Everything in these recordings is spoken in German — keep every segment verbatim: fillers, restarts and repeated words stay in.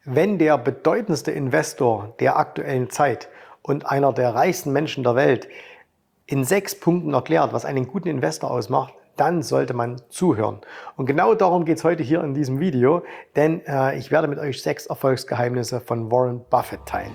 Wenn der bedeutendste Investor der aktuellen Zeit und einer der reichsten Menschen der Welt in sechs Punkten erklärt, was einen guten Investor ausmacht, dann sollte man zuhören. Und genau darum geht es heute hier in diesem Video, denn äh, ich werde mit euch sechs Erfolgsgeheimnisse von Warren Buffett teilen.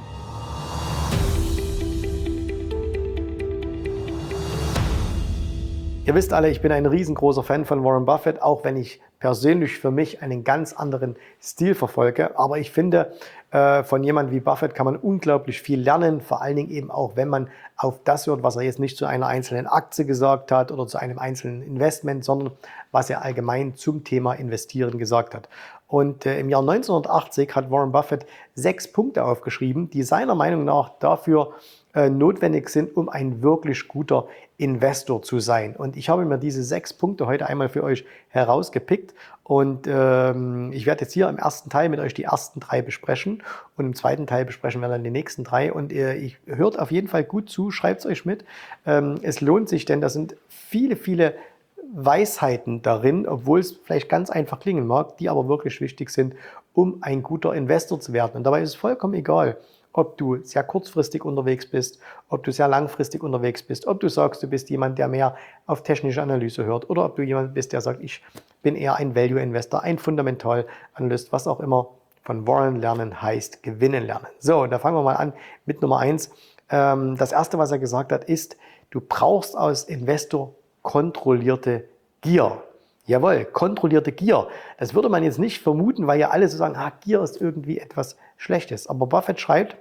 Ihr wisst alle, ich bin ein riesengroßer Fan von Warren Buffett, auch wenn ich persönlich für mich einen ganz anderen Stil verfolge. Aber ich finde, äh, von jemandem wie Buffett kann man unglaublich viel lernen, vor allen Dingen eben auch, wenn man auf das hört, was er jetzt nicht zu einer einzelnen Aktie gesagt hat oder zu einem einzelnen Investment, sondern was er allgemein zum Thema Investieren gesagt hat. Und äh, im Jahr neunzehnhundertachtzig hat Warren Buffett sechs Punkte aufgeschrieben, die seiner Meinung nach dafür äh, notwendig sind, um ein wirklich guter Investor zu sein. Und ich habe mir diese sechs Punkte heute einmal für euch herausgepickt und ähm, ich werde jetzt hier im ersten Teil mit euch die ersten drei besprechen und im zweiten Teil besprechen wir dann die nächsten drei und äh, ich hört auf jeden Fall gut zu, schreibt es euch mit. Ähm, es lohnt sich, denn da sind viele, viele Weisheiten darin, obwohl es vielleicht ganz einfach klingen mag, die aber wirklich wichtig sind, um ein guter Investor zu werden. Und dabei ist es vollkommen egal, ob du sehr kurzfristig unterwegs bist, ob du sehr langfristig unterwegs bist, ob du sagst, du bist jemand, der mehr auf technische Analyse hört oder ob du jemand bist, der sagt, ich bin eher ein Value-Investor, ein Fundamental-Analyst, was auch immer. Von Warren lernen heißt gewinnen lernen. So, da fangen wir mal an mit Nummer eins. Das erste, was er gesagt hat, ist, du brauchst als Investor kontrollierte Gier. Jawohl, kontrollierte Gier. Das würde man jetzt nicht vermuten, weil ja alle so sagen, ah, Gier ist irgendwie etwas Schlechtes. Aber Buffett schreibt,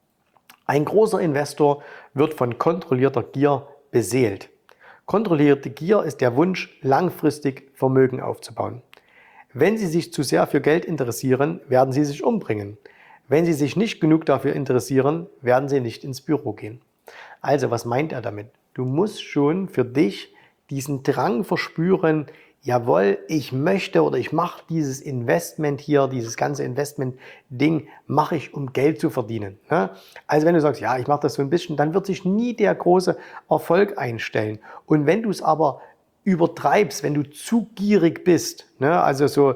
ein großer Investor wird von kontrollierter Gier beseelt. Kontrollierte Gier ist der Wunsch, langfristig Vermögen aufzubauen. Wenn Sie sich zu sehr für Geld interessieren, werden Sie sich umbringen. Wenn Sie sich nicht genug dafür interessieren, werden Sie nicht ins Büro gehen. Also, was meint er damit? Du musst schon für dich diesen Drang verspüren, jawohl, ich möchte oder ich mache dieses Investment hier, dieses ganze Investment-Ding mache ich, um Geld zu verdienen. Also wenn du sagst, ja, ich mache das so ein bisschen, dann wird sich nie der große Erfolg einstellen. Und wenn du es aber übertreibst, wenn du zu gierig bist, also so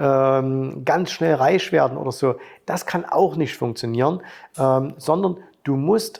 ähm, ganz schnell reich werden oder so, das kann auch nicht funktionieren, ähm, sondern du musst.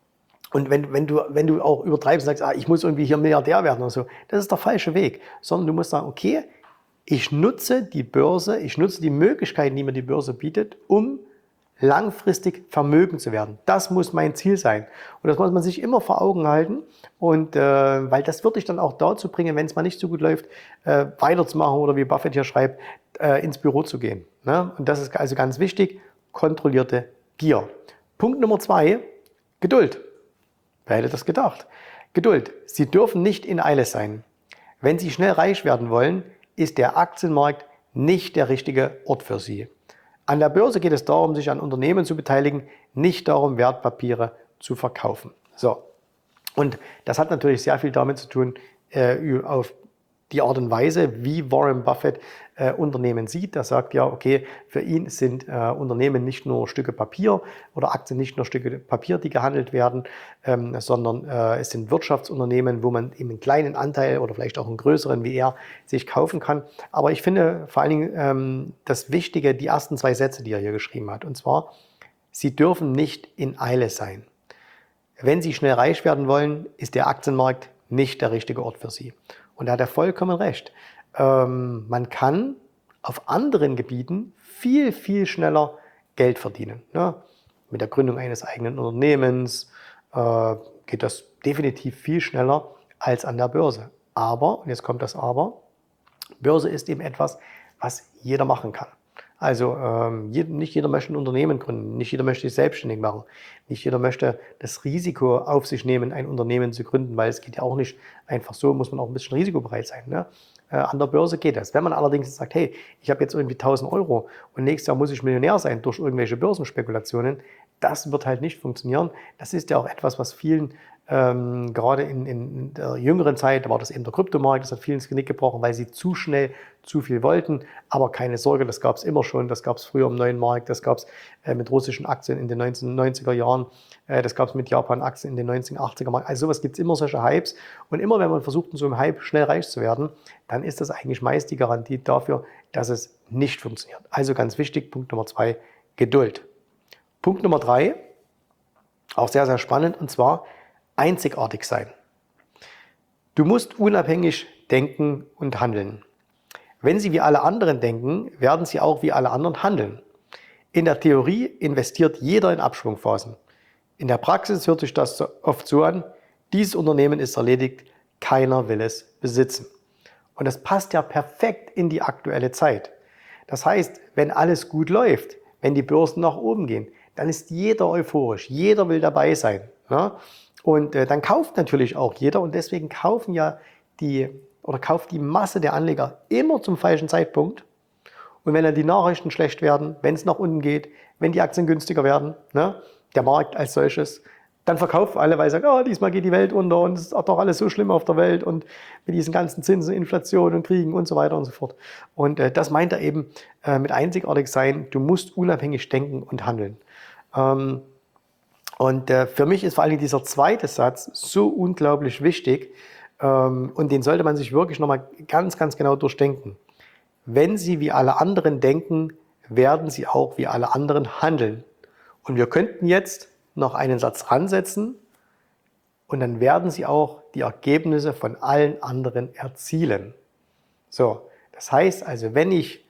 Und wenn, wenn, du, wenn du auch übertreibst und sagst, ah, ich muss irgendwie hier Milliardär werden oder so, das ist der falsche Weg. Sondern du musst sagen, okay, ich nutze die Börse, ich nutze die Möglichkeiten, die mir die Börse bietet, um langfristig vermögend zu werden. Das muss mein Ziel sein. Und das muss man sich immer vor Augen halten. Und äh, weil das wird dich dann auch dazu bringen, wenn es mal nicht so gut läuft, äh, weiterzumachen oder wie Buffett hier schreibt, äh, ins Büro zu gehen. Ne? Und das ist also ganz wichtig, kontrollierte Gier. Punkt Nummer zwei, Geduld. Wer hätte das gedacht? Geduld. Sie dürfen nicht in Eile sein. Wenn Sie schnell reich werden wollen, ist der Aktienmarkt nicht der richtige Ort für Sie. An der Börse geht es darum, sich an Unternehmen zu beteiligen, nicht darum, Wertpapiere zu verkaufen. So. Und das hat natürlich sehr viel damit zu tun, äh, auf die Art und Weise, wie Warren Buffett äh, Unternehmen sieht. Er sagt ja, okay, für ihn sind äh, Unternehmen nicht nur Stücke Papier oder Aktien nicht nur Stücke Papier, die gehandelt werden, ähm, sondern äh, es sind Wirtschaftsunternehmen, wo man eben einen kleinen Anteil oder vielleicht auch einen größeren wie er sich kaufen kann. Aber ich finde vor allen Dingen ähm, das Wichtige, die ersten zwei Sätze, die er hier geschrieben hat. Und zwar, Sie dürfen nicht in Eile sein. Wenn Sie schnell reich werden wollen, ist der Aktienmarkt nicht der richtige Ort für Sie. Und da hat er vollkommen recht. Ähm, man kann auf anderen Gebieten viel, viel schneller Geld verdienen. Ne? Mit der Gründung eines eigenen Unternehmens äh, geht das definitiv viel schneller als an der Börse. Aber, und jetzt kommt das Aber, Börse ist eben etwas, was jeder machen kann. Also ähm, nicht jeder möchte ein Unternehmen gründen, nicht jeder möchte sich selbstständig machen, nicht jeder möchte das Risiko auf sich nehmen, ein Unternehmen zu gründen, weil es geht ja auch nicht einfach so, muss man auch ein bisschen risikobereit sein. Ne? Äh, an der Börse geht das. Wenn man allerdings sagt, hey, ich habe jetzt irgendwie tausend Euro und nächstes Jahr muss ich Millionär sein durch irgendwelche Börsenspekulationen, das wird halt nicht funktionieren. Das ist ja auch etwas, was vielen Ähm, gerade in, in der jüngeren Zeit, da war das eben der Kryptomarkt, das hat vielen ins Genick gebrochen, weil sie zu schnell zu viel wollten. Aber keine Sorge, das gab es immer schon, das gab es früher im neuen Markt, das gab es äh, mit russischen Aktien in den neunzehnhundertneunziger Jahren, äh, das gab es mit Japan-Aktien in den neunzehnhundertachtziger Jahren. Also sowas gibt es immer, solche Hypes. Und immer wenn man versucht, in so einem Hype schnell reich zu werden, dann ist das eigentlich meist die Garantie dafür, dass es nicht funktioniert. Also ganz wichtig, Punkt Nummer zwei, Geduld. Punkt Nummer drei, auch sehr, sehr spannend, und zwar einzigartig sein. Du musst unabhängig denken und handeln. Wenn Sie wie alle anderen denken, werden Sie auch wie alle anderen handeln. In der Theorie investiert jeder in Abschwungphasen. In der Praxis hört sich das oft so an: dieses Unternehmen ist erledigt, keiner will es besitzen. Und das passt ja perfekt in die aktuelle Zeit. Das heißt, wenn alles gut läuft, wenn die Börsen nach oben gehen, dann ist jeder euphorisch, jeder will dabei sein. Ne? Und äh, dann kauft natürlich auch jeder, und deswegen kaufen ja die oder kauft die Masse der Anleger immer zum falschen Zeitpunkt. Und wenn dann die Nachrichten schlecht werden, wenn es nach unten geht, wenn die Aktien günstiger werden, ne, der Markt als solches, dann verkaufen alle, weil sie sagen, oh, diesmal geht die Welt unter und es ist doch alles so schlimm auf der Welt und mit diesen ganzen Zinsen, Inflation und Kriegen und so weiter und so fort. Und äh, das meint er eben äh, mit einzigartig sein: Du musst unabhängig denken und handeln. Ähm, und äh, für mich ist vor allem dieser zweite Satz so unglaublich wichtig, ähm, und den sollte man sich wirklich nochmal ganz, ganz genau durchdenken. Wenn Sie wie alle anderen denken, werden Sie auch wie alle anderen handeln. Und wir könnten jetzt noch einen Satz ransetzen und dann werden Sie auch die Ergebnisse von allen anderen erzielen. So, das heißt also, wenn ich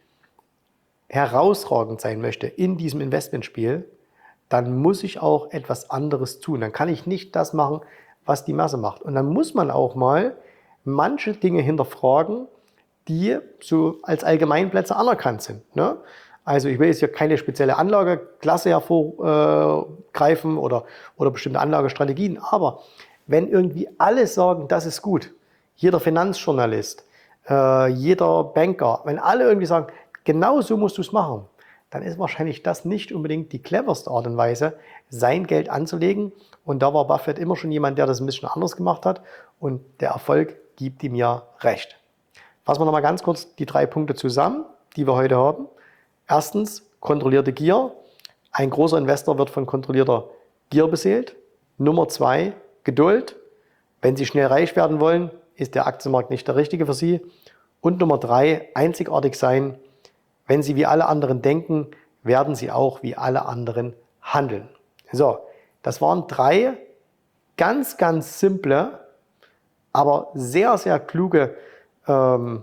herausragend sein möchte in diesem Investmentspiel, dann muss ich auch etwas anderes tun. Dann kann ich nicht das machen, was die Masse macht. Und dann muss man auch mal manche Dinge hinterfragen, die so als Allgemeinplätze anerkannt sind. Ne? Also ich will jetzt hier keine spezielle Anlageklasse hervorgreifen äh, oder, oder bestimmte Anlagestrategien, aber wenn irgendwie alle sagen, das ist gut, jeder Finanzjournalist, äh, jeder Banker, wenn alle irgendwie sagen, genau so musst du es machen, dann ist wahrscheinlich das nicht unbedingt die cleverste Art und Weise, sein Geld anzulegen. Und da war Buffett immer schon jemand, der das ein bisschen anders gemacht hat, und der Erfolg gibt ihm ja recht. Fassen wir nochmal ganz kurz die drei Punkte zusammen, die wir heute haben. Erstens, kontrollierte Gier. Ein großer Investor wird von kontrollierter Gier beseelt. Nummer zwei, Geduld. Wenn Sie schnell reich werden wollen, ist der Aktienmarkt nicht der richtige für Sie. Und Nummer drei, einzigartig sein. Wenn Sie wie alle anderen denken, werden Sie auch wie alle anderen handeln. So, das waren drei ganz, ganz simple, aber sehr, sehr kluge ähm,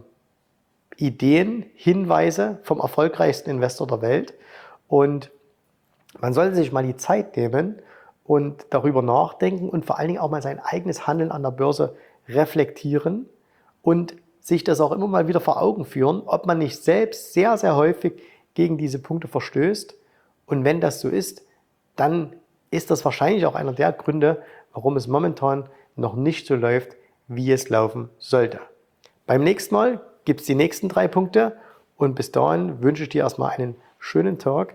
Ideen, Hinweise vom erfolgreichsten Investor der Welt. Und man sollte sich mal die Zeit nehmen und darüber nachdenken und vor allen Dingen auch mal sein eigenes Handeln an der Börse reflektieren und sich das auch immer mal wieder vor Augen führen, ob man nicht selbst sehr, sehr häufig gegen diese Punkte verstößt. Und wenn das so ist, dann ist das wahrscheinlich auch einer der Gründe, warum es momentan noch nicht so läuft, wie es laufen sollte. Beim nächsten Mal gibt es die nächsten drei Punkte, und bis dahin wünsche ich dir erstmal einen schönen Tag.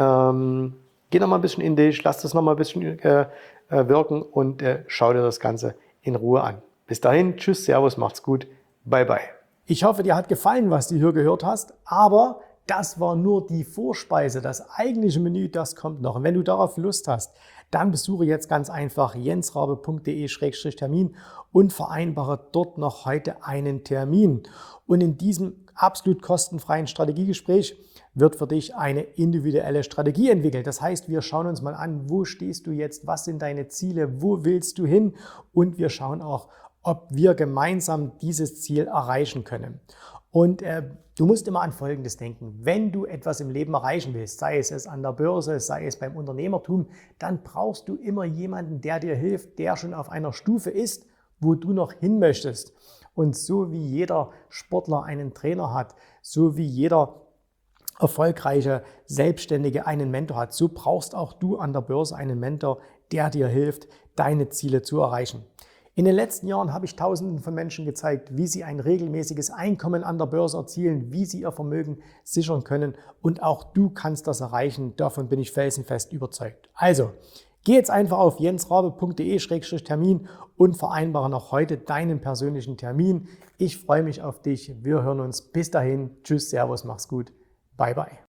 Ähm, geh noch mal ein bisschen in dich, lass das noch mal ein bisschen äh, wirken und äh, schau dir das Ganze in Ruhe an. Bis dahin, tschüss, servus, macht's gut, bye bye. Ich hoffe, dir hat gefallen, was du hier gehört hast, aber das war nur die Vorspeise. Das eigentliche Menü, das kommt noch. Und wenn du darauf Lust hast, dann besuche jetzt ganz einfach jensrabe punkt de Schrägstrich Termin und vereinbare dort noch heute einen Termin. Und in diesem absolut kostenfreien Strategiegespräch wird für dich eine individuelle Strategie entwickelt. Das heißt, wir schauen uns mal an, wo stehst du jetzt, was sind deine Ziele, wo willst du hin, und wir schauen auch, ob wir gemeinsam dieses Ziel erreichen können. Und äh, du musst immer an Folgendes denken: Wenn du etwas im Leben erreichen willst, sei es an der Börse, sei es beim Unternehmertum, dann brauchst du immer jemanden, der dir hilft, der schon auf einer Stufe ist, wo du noch hin möchtest. Und so wie jeder Sportler einen Trainer hat, so wie jeder erfolgreiche Selbstständige einen Mentor hat, so brauchst auch du an der Börse einen Mentor, der dir hilft, deine Ziele zu erreichen. In den letzten Jahren habe ich Tausenden von Menschen gezeigt, wie sie ein regelmäßiges Einkommen an der Börse erzielen, wie sie ihr Vermögen sichern können, und auch du kannst das erreichen. Davon bin ich felsenfest überzeugt. Also, geh jetzt einfach auf jensrabe punkt de Schrägstrich Termin und vereinbare noch heute deinen persönlichen Termin. Ich freue mich auf dich. Wir hören uns. Bis dahin. Tschüss, servus, mach's gut. Bye, bye.